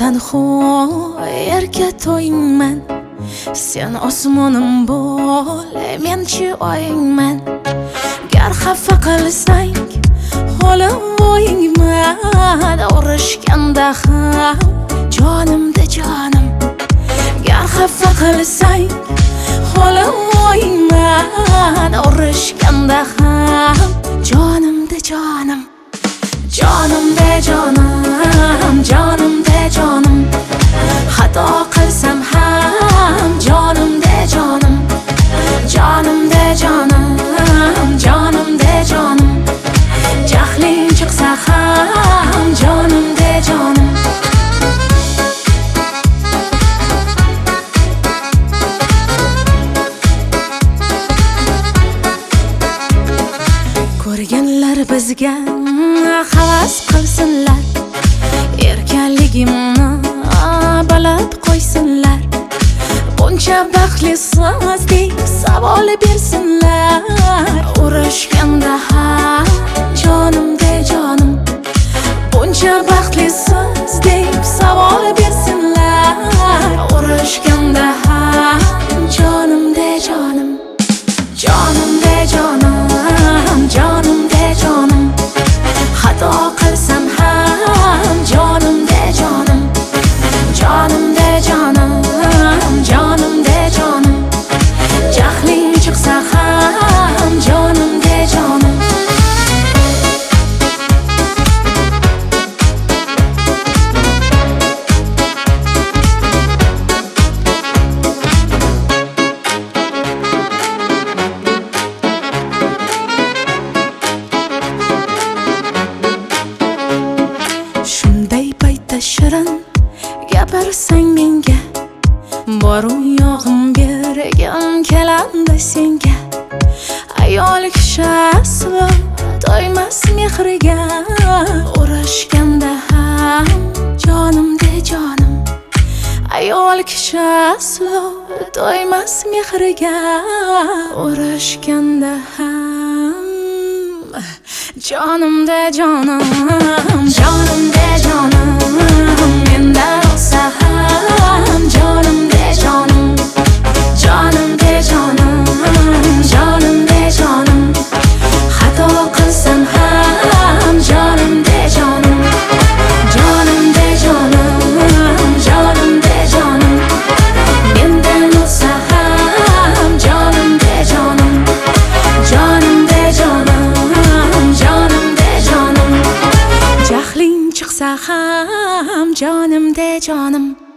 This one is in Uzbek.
tanho yerga to'yingman. Sen osmonim bo'l, men-chi oyingman. Gar xafa qilsang, holim o'yingman. Urushganda ham jonimda jonim. Gar xafa qilsang, holim o'yingman. Urushganda ham jonimda jonim. Jonimda jonim, jonimda jonim. Xato qilsam ham jonimda jonim. Jonimda jonim, jonimda jonim. Jahling chiqsa ham jonimda jonim. Ko'rganlar bizga havas qilsinlar, erkanligimni bilib qo'ysinlar. Buncha baxtlisiz deb savol bersinlar. Urushganda ham jonimda jonim. Buncha baxtlisiz deb savol bersinlar. Urushganda ham jonimda jonim. Jonimda jonim, jonimda jonim. Xato qilsam ham jonimda jonim. Jonimda jonim, jonimda jonim. Jahling chiqsa ham jonimda jonim. Shunday paytda shirin gapirsang menga, boru yo'g'im bergim keladi senga. Ayol kishi aslo to'ymas mehriga. Urushganda ham jonimda jonim. Ayol kishi aslo to'ymas mehriga. Urushganda ham jonimda jonim, jonimda jonim. Mendan olsa ham jonimda jonim. Jonimda jonim, jonimda jonim. Xato qilsam ham jonimda jonim. Jonimda jonim, jonimda jonim. Mendan olsa ham jonimda jonim. Jonimda jonim, jonimda jonim. Jahling chiqsa ham jonimda jonim.